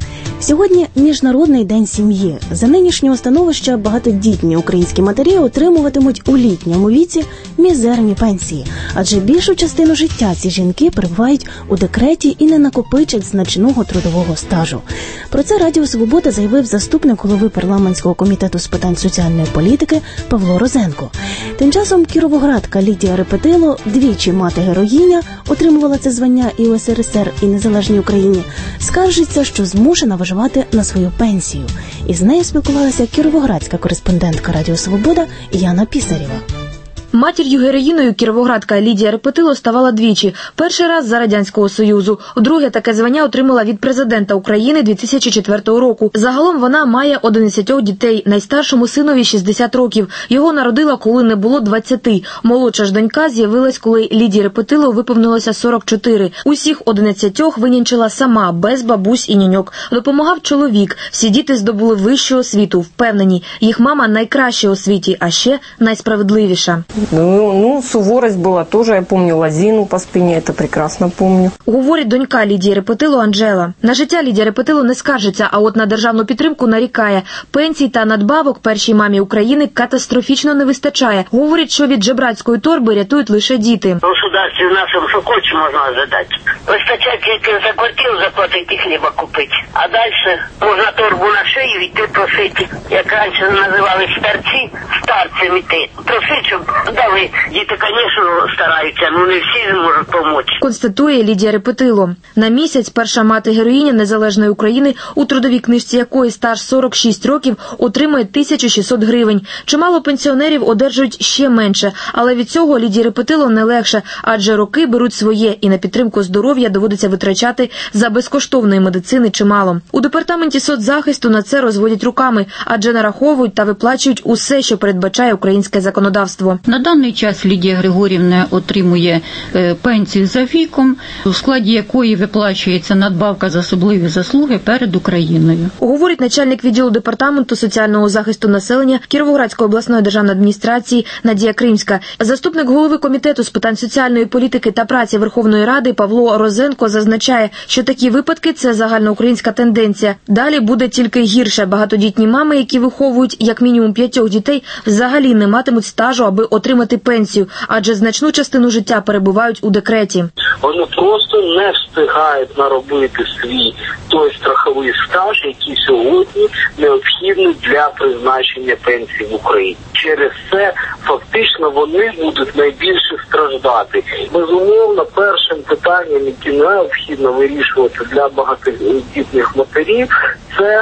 Сьогодні Міжнародний день сім'ї. За нинішнього становища багатодітні українські матері отримуватимуть у літньому віці мізерні пенсії, адже більшу частину життя ці жінки перебувають у декреті і не накопичать значного трудового стажу. Про це Радіо Свобода заявив заступник голови парламентського комітету з питань соціальної політики Павло Розенко. Тим часом кіровоградка Лідія Репетило, двічі мати-героїня, отримувала це звання і у ес ер ес ер, і незалежній Україні, скаржиться, що змушена виживати на свою пенсію. Із нею спілкувалася кіровоградська кореспондентка Радіо Свобода Яна Пісарєва. Матір'ю-героїною кіровоградка Лідія Репетило ставала двічі. Перший раз за Радянського Союзу. Друге таке звання отримала від президента України дві тисячі четвертого року. Загалом вона має одинадцять дітей. Найстаршому синові шістдесят років. Його народила, коли не було двадцяти. Молодша ж донька з'явилась, коли Лідії Репетило виповнилося сорок чотири. Усіх одинадцятьох винянчила сама, без бабусь і няньок. Допомагав чоловік. Всі діти здобули вищу освіту. Впевнені, їх мама найкраща у світі, а ще найсправедливіша. Ну, ну, суворость была тоже, я помню, лозину по спине, это прекрасно помню. Говорить донька Лідії Репетило Анжела. На життя Лідія Репетило не скаржиться, а от на державну підтримку нарікає. Пенсій та надбавок першій мамі України катастрофічно не вистачає. Говорить, що від жебрацької торби рятують лише діти. В государстві нашому що хоче можна задати. Вистачає тільки за квартиру заплатити і хліба купити. А далі можна торбу на шию йти просити. Як раніше називали старці, старцем йти. Просить, щоб дали. Діти, звісно, стараються, але не всі зможуть допомогти. Констатує Лідія Репетило. На місяць перша мати-героїня Незалежної України, у трудовій книжці якої стаж сорок шість років, отримує тисячу шістсот гривень. Чимало пенсіонерів одержують ще менше, але від цього Лідії Репетило не легше, адже роки беруть своє і на підтримку здоров'я доводиться витрачати за безкоштовної медицини чимало. У департаменті соцзахисту на це розводять руками, адже нараховують та виплачують усе, що передбачає українське законодавство. На даний час Лідія Григорівна отримує пенсію за віком, у складі якої виплачується надбавка за особливі заслуги перед Україною. Говорить начальник відділу департаменту соціального захисту населення Кіровоградської обласної державної адміністрації Надія Кримська. Заступник голови комітету з питань соціальної політики та праці Верховної Ради Павло Розенко зазначає, що такі випадки – це загальноукраїнська тенденція. Далі буде тільки гірше. Багатодітні мами, які виховують як мінімум п'ятьох дітей, взагалі не матимуть стажу, аби отримати пенсію, адже значну частину життя перебувають у декреті. Вони просто не встигають наробити свій той страховий стаж, який сьогодні необхідний для призначення пенсії в Україні. Через це фактично вони будуть найбільше страждати. Безумовно, першим питанням, яке необхідно вирішувати для багатодітних матерів, це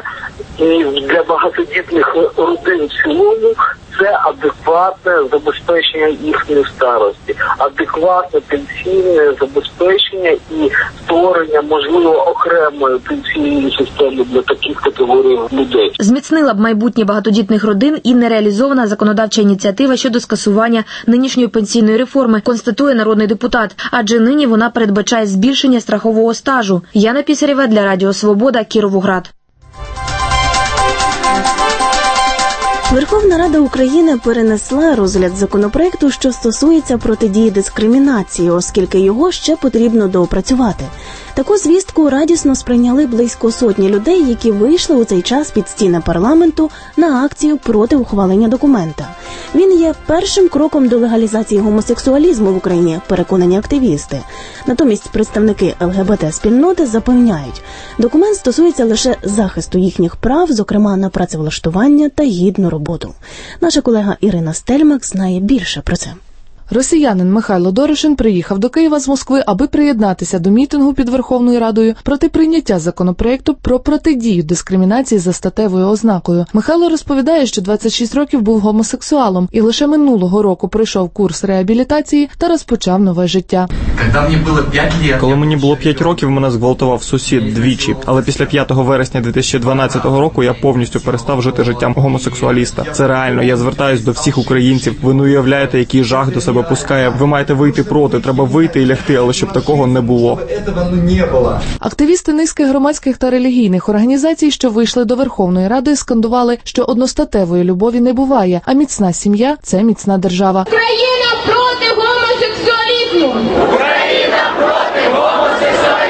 для багатодітних родин в цілому, це адекватне забезпечення їхньої старості, адекватне пенсійне забезпечення і створення, можливо, окремої пенсійної системи для таких категорій людей. Зміцнила б майбутнє багатодітних родин і нереалізована законодавча ініціатива щодо скасування нинішньої пенсійної реформи, констатує народний депутат, адже нині вона передбачає збільшення страхового стажу. Яна Пісарєва для Радіо Свобода, Кіровоград. Верховна Рада України перенесла розгляд законопроекту, що стосується протидії дискримінації, оскільки його ще потрібно доопрацювати. Таку звістку радісно сприйняли близько сотні людей, які вийшли у цей час під стіни парламенту на акцію проти ухвалення документа. Він є першим кроком до легалізації гомосексуалізму в Україні, переконані активісти. Натомість представники ел ге бе те-спільноти запевняють, документ стосується лише захисту їхніх прав, зокрема на працевлаштування та гідну роботу. Наша колега Ірина Стельмак знає більше про це. Росіянин Михайло Дорошин приїхав до Києва з Москви, аби приєднатися до мітингу під Верховною Радою проти прийняття законопроекту про протидію дискримінації за статевою ознакою. Михайло розповідає, що двадцять шість років був гомосексуалом і лише минулого року пройшов курс реабілітації та розпочав нове життя. Коли мені було п'ять років, мене зґвалтував сусід двічі, але після п'ятого вересня дві тисячі дванадцятого року я повністю перестав жити життям гомосексуаліста. Це реально, я звертаюсь до всіх українців. Ви не уявляєте, який жах до себе пускає. Ви маєте вийти проти, треба вийти і лягти, але щоб такого не було. Активісти низки громадських та релігійних організацій, що вийшли до Верховної Ради, скандували, що одностатевої любові не буває, а міцна сім'я – це міцна держава. Україна проти гомосексуалізму! Україна проти гомосексуалізму!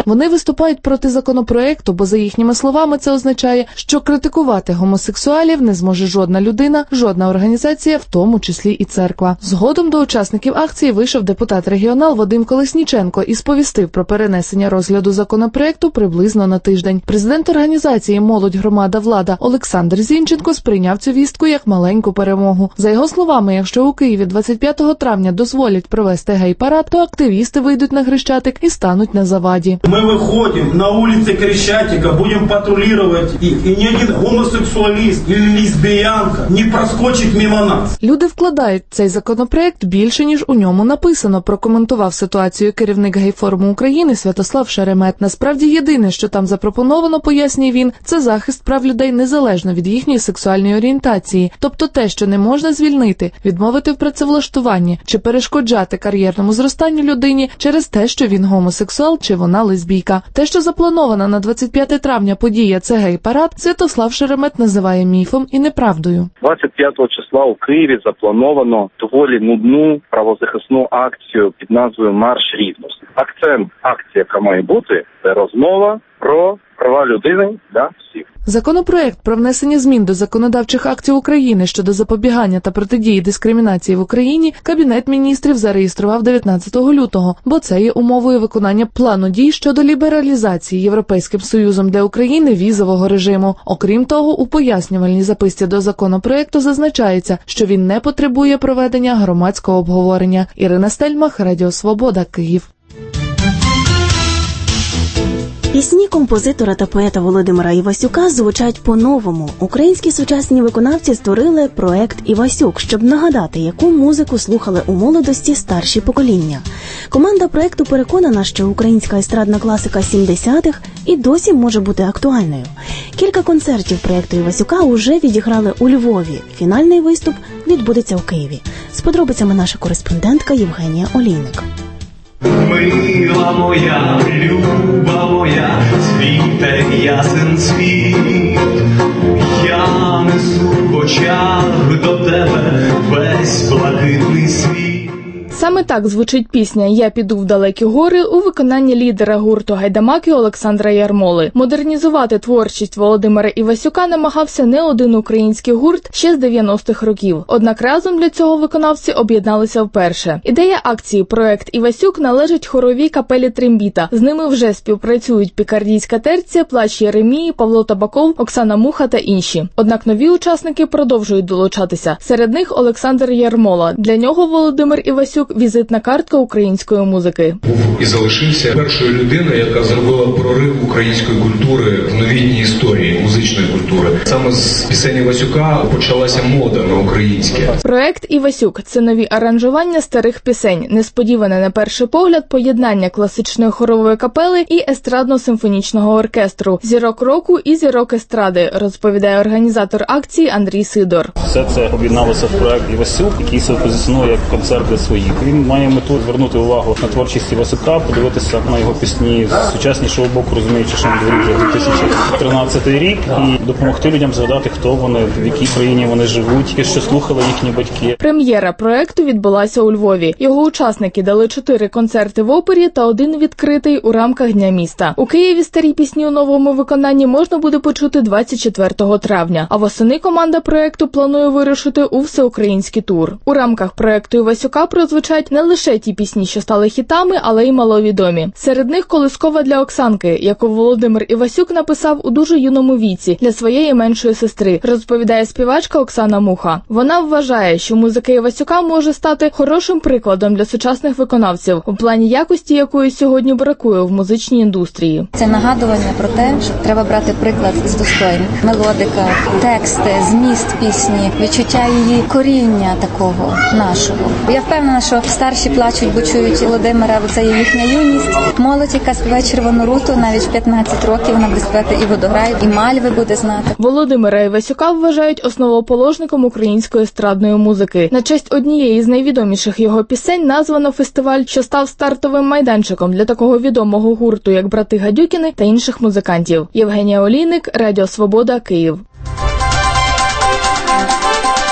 Вони виступають проти законопроекту, бо за їхніми словами це означає, що критикувати гомосексуалів не зможе жодна людина, жодна організація, в тому числі і церква. Згодом до учасників акції вийшов депутат-регіонал Вадим Колесніченко і сповістив про перенесення розгляду законопроекту приблизно на тиждень. Президент організації «Молодь, громада, влада» Олександр Зінченко сприйняв цю вістку як маленьку перемогу. За його словами, якщо у Києві двадцять п'ятого травня дозволять провести гей-парад, то активісти вийдуть на Хрещатик і стануть на заваді. Ми виходимо на вулиці Хрещатика, будемо патрулювати їх, і ні один гомосексуаліст і лесбіянка не проскочить мимо нас. Люди вкладають в цей законопроект більше, ніж у ньому написано, прокоментував ситуацію керівник Гей-форуму України Святослав Шеремет. Насправді єдине, що там запропоновано, пояснює він, це захист прав людей незалежно від їхньої сексуальної орієнтації. Тобто те, що не можна звільнити, відмовити в працевлаштуванні чи перешкоджати кар'єрному зростанню людині через те, що він гомосексуал чи вона лесбійка. Те, що запланована на двадцять п'яте травня подія – це гей-парад, Святослав Шеремет називає міфом і неправдою. двадцять п'ятого числа у Києві заплановано доволі нудну правозахисну акцію під назвою «Марш рівності». Акцент акції, яка має бути, це розмова про права людини для всіх. Законопроект про внесення змін до законодавчих актів України щодо запобігання та протидії дискримінації в Україні Кабінет міністрів зареєстрував дев'ятнадцятого лютого, бо це є умовою виконання плану дій щодо лібералізації Європейським Союзом для України візового режиму. Окрім того, у пояснювальній записці до законопроекту зазначається, що він не потребує проведення громадського обговорення. Ірина Стельмах, Радіо Свобода, Київ. Пісні композитора та поета Володимира Івасюка звучать по-новому. Українські сучасні виконавці створили проект «Івасюк», щоб нагадати, яку музику слухали у молодості старші покоління. Команда проекту переконана, що українська естрадна класика сімдесятих і досі може бути актуальною. Кілька концертів проекту «Івасюка» уже відіграли у Львові. Фінальний виступ відбудеться у Києві. З подробицями наша кореспондентка Євгенія Олійник. Мила моя, люба моя, світе ясен світ, я несу в очах до тебе весь блакитний світ. Саме так звучить пісня «Я піду в далекі гори» у виконанні лідера гурту «Гайдамаки» Олександра Ярмоли. Модернізувати творчість Володимира Івасюка намагався не один український гурт ще з дев'яностих років. Однак разом для цього виконавці об'єдналися вперше. Ідея акції «Проект Івасюк» належить хоровій капелі «Трембіта». З ними вже співпрацюють Пікардійська терція, Плач Єремії, Павло Табаков, Оксана Муха та інші. Однак нові учасники продовжують долучатися. Серед них Олександр Ярмола. Для нього Володимир Івасюк – візитна картка української музики. Був і залишився першою людиною, яка зробила прорив української культури в новітній історії музичної культури. Саме з пісень Івасюка почалася мода на українське. Проект «Івасюк» – це нові аранжування старих пісень, несподіване на перший погляд поєднання класичної хорової капели і естрадно-симфонічного оркестру, зірок року і зірок естради, розповідає організатор акції Андрій Сидор. Все це об'єдналося в проект «Івасюк», який себе позиціонує як концерт для своїх. Він має мету звернути увагу на творчість Івасюка, подивитися на його пісні з сучаснішого боку, розуміючи, що він дворік вже дві тисячі тринадцятий рік, і допомогти людям згадати, хто вони, в якій країні вони живуть, що слухали їхні батьки. Прем'єра проекту відбулася у Львові. Його учасники дали чотири концерти в опері та один відкритий у рамках Дня міста. У Києві старі пісні у новому виконанні можна буде почути двадцять четвертого травня, а восени команда проекту планує вирушити у всеукраїнський тур. У рамках проекту Івасюка прозвучать не лише ті пісні, що стали хітами, але й маловідомі. Серед них «Колискова для Оксанки», яку Володимир Івасюк написав у дуже юному віці для своєї меншої сестри, розповідає співачка Оксана Муха. Вона вважає, що музика Івасюка може стати хорошим прикладом для сучасних виконавців, у плані якості якої сьогодні бракує в музичній індустрії. Це нагадування про те, що треба брати приклад з достойних. Мелодика, тексти, зміст пісні, відчуття її коріння такого нашого. Я впевнена, що старші плачуть, бо чують Володимира, бо це є їхня юність. Молодь, яка співає «Червону руту», навіть в п'ятнадцять років вона буде співати і «Водограй», і «Мальви» буде знати. Володимира Івасюка вважають основоположником української естрадної музики. На честь однієї з найвідоміших його пісень названо фестиваль, що став стартовим майданчиком для такого відомого гурту, як брати Гадюкіни та інших музикантів. Євгенія Олійник, Радіо Свобода, Київ.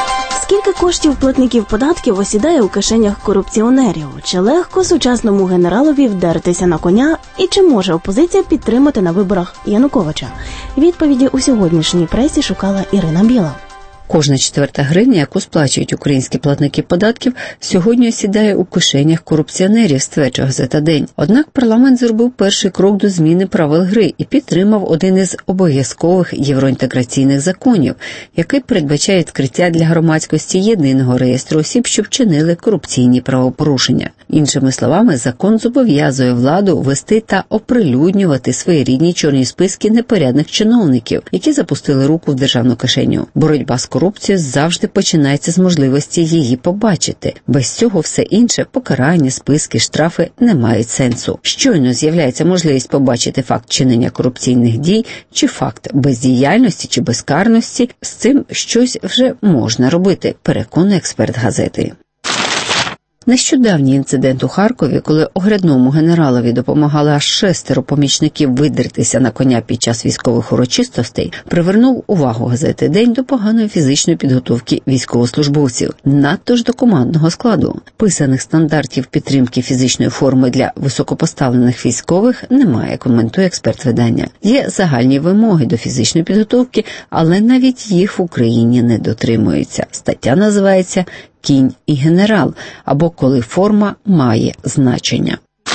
Скільки коштів платників податків осідає у кишенях корупціонерів? Чи легко сучасному генералові вдертися на коня? І чи може опозиція підтримати на виборах Януковича? Відповіді у сьогоднішній пресі шукала Ірина Біла. Кожна четверта гривня, яку сплачують українські платники податків, сьогодні осідає у кишенях корупціонерів, стверджує газета «День». Однак парламент зробив перший крок до зміни правил гри і підтримав один із обов'язкових євроінтеграційних законів, який передбачає відкриття для громадськості єдиного реєстру осіб, що вчинили корупційні правопорушення. Іншими словами, закон зобов'язує владу вести та оприлюднювати своєрідні чорні списки непорядних чиновників, які запустили руку в державну кишеню. Боротьба з корупцією завжди починається з можливості її побачити. Без цього все інше – покарання, списки, штрафи – не мають сенсу. Щойно з'являється можливість побачити факт чинення корупційних дій чи факт бездіяльності чи безкарності, з цим щось вже можна робити, переконує експерт газети. Нещодавній інцидент у Харкові, коли оглядному генералові допомагали аж шестеро помічників видертися на коня під час військових урочистостей, привернув увагу газети «День» до поганої фізичної підготовки військовослужбовців, надто ж до командного складу. Писаних стандартів підтримки фізичної форми для високопоставлених військових немає, коментує експерт видання. Є загальні вимоги до фізичної підготовки, але навіть їх в Україні не дотримуються. Стаття називається «Кінь і генерал» або «Коли форма має значення».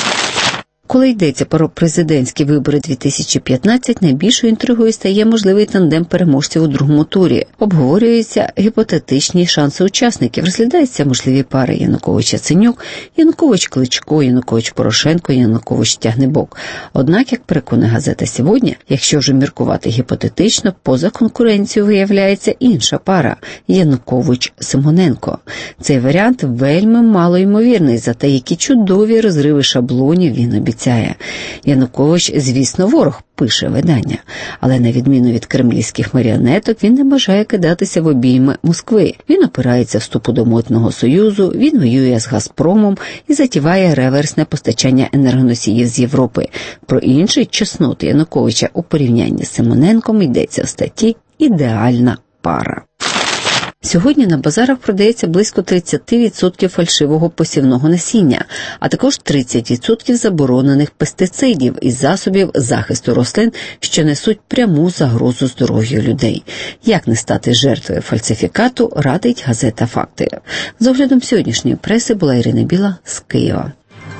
Коли йдеться про президентські вибори дві тисячі п'ятнадцять, найбільшою інтригою стає можливий тандем переможців у другому турі. Обговорюються гіпотетичні шанси учасників, розглядаються можливі пари Янукович-Яценюк, Янукович-Кличко, Янукович-Порошенко, Янукович-Тягнебок. Однак, як переконує газета «Сьогодні», якщо вже міркувати гіпотетично, поза конкуренцією виявляється інша пара – Янукович-Симоненко. Цей варіант вельми малоймовірний, зате які чудові розриви шаблонів він обіцяє. Янукович, звісно, ворог, пише видання, але на відміну від кремлівських маріонеток, він не бажає кидатися в обійми Москви. Він опирається вступу до Митного союзу, він воює з Газпромом і затіває реверсне постачання енергоносіїв з Європи. Про інші чесноти Януковича у порівнянні з Симоненком йдеться в статті «Ідеальна пара». Сьогодні на базарах продається близько тридцять відсотків фальшивого посівного насіння, а також тридцять відсотків заборонених пестицидів і засобів захисту рослин, що несуть пряму загрозу здоров'ю людей. Як не стати жертвою фальсифікату, радить газета «Факти». З оглядом сьогоднішньої преси була Ірина Біла з Києва.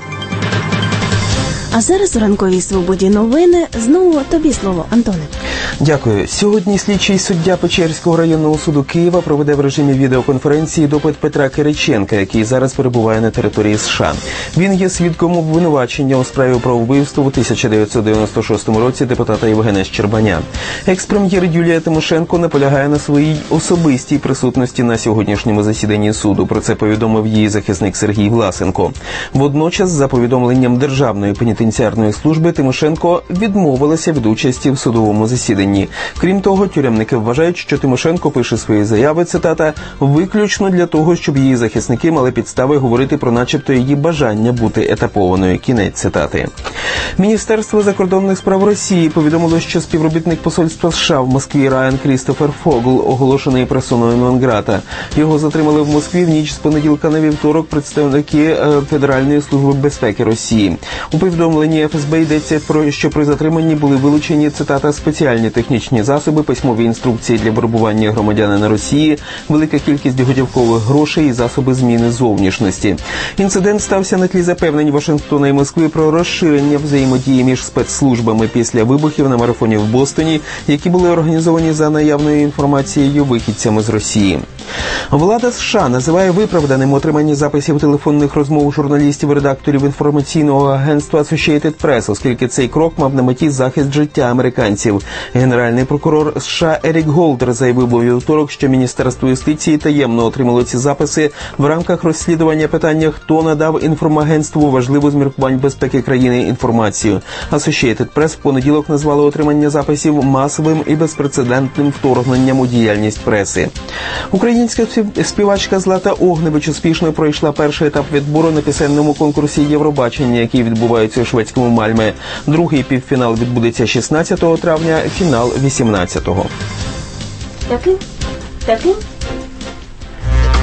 А зараз у ранковій свободі новини. Знову тобі слово, Антоне. Дякую. Сьогодні слідчий суддя Печерського районного суду Києва проведе в режимі відеоконференції допит Петра Кириченка, який зараз перебуває на території США. Він є свідком обвинувачення у справі про вбивство у тисяча дев'ятсот дев'яносто шостому році депутата Євгена Щербаня. Екс-прем'єр Юлія Тимошенко наполягає на своїй особистій присутності на сьогоднішньому засіданні суду. Про це повідомив її захисник Сергій Власенко. Водночас, за повідомленням Державної пенітенціарної служби, Тимошенко відмовилася від участі в судовому засіданні. Крім того, тюремники вважають, що Тимошенко пише свої заяви, цитата, виключно для того, щоб її захисники мали підстави говорити про начебто її бажання бути етапованою. Кінець цитати. Міністерство закордонних справ Росії повідомило, що співробітник посольства США в Москві Райан Крістофер Фогл оголошений персоною нон-грата. Його затримали в Москві в ніч з понеділка на вівторок представники Федеральної служби безпеки Росії. У повідомленні еф ес бе йдеться про, що при затриманні були вилучені, цитата, спеціальні технічні засоби, письмові інструкції для вербування громадянина Росії, велика кількість готівкових грошей і засоби зміни зовнішності. Інцидент стався на тлі запевнень Вашингтона і Москви про розширення взаємодії між спецслужбами після вибухів на марафоні в Бостоні, які були організовані за наявною інформацією вихідцями з Росії. Влада США називає виправданим отримання записів телефонних розмов журналістів і редакторів інформаційного агентства Associated Press, оскільки цей крок мав на меті захист життя американців. Генеральний прокурор США Ерік Голдер заявив у вівторок, що Міністерство юстиції таємно отримало ці записи в рамках розслідування питання, хто надав інформагентству важливу з міркувань безпеки країни інформацію. Associated Press в понеділок назвало отримання записів масовим і безпрецедентним вторгненням у діяльність преси. Українська співачка Злата Огневич успішно пройшла перший етап відбору на пісенному конкурсі Євробачення, який відбувається у шведському Мальме. Другий півфінал відбудеться шістнадцятого травня, фінал вісімнадцятого. Таким? Таким?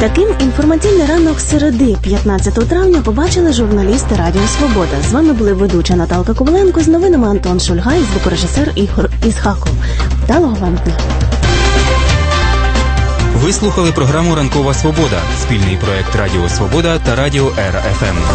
Таким інформаційний ранок середи, п'ятнадцятого травня, побачили журналісти Радіо Свобода. З вами були ведуча Наталка Коваленко, з новинами Антон Шульгай, звукорежисер Ігор Ісхаков. Вдалого вам дня! Ви слухали програму «Ранкова Свобода» – спільний проект Радіо Свобода та Радіо Ера Еф Ем.